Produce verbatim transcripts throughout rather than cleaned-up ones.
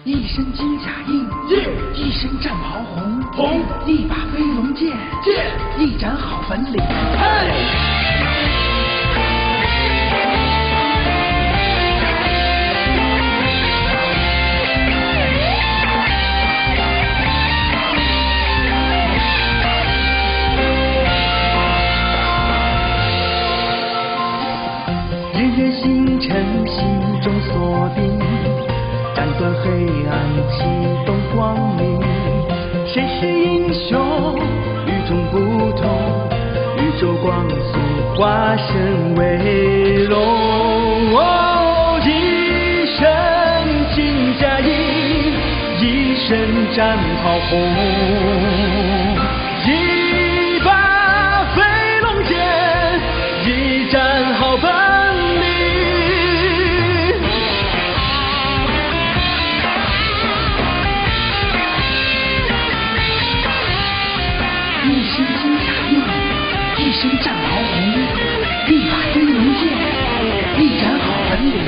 一身金甲印， 印； 一身战袍红， 红； 一把飞龙剑， 剑； 一展好本领， 嘿。 日月星辰心中锁定，斩断黑暗，启动光明。谁是英雄？与众不同，宇宙光速化身为龙。哦，一身金甲印，一身战袍红，一把飞龙剑，一展好本领。一身金甲印，一身战袍红，一把飞龙剑，一展好本领。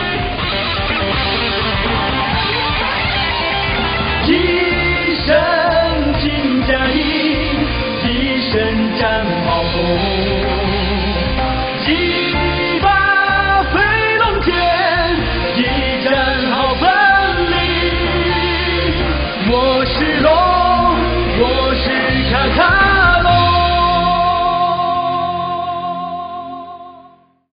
一身金甲印，一身战袍红。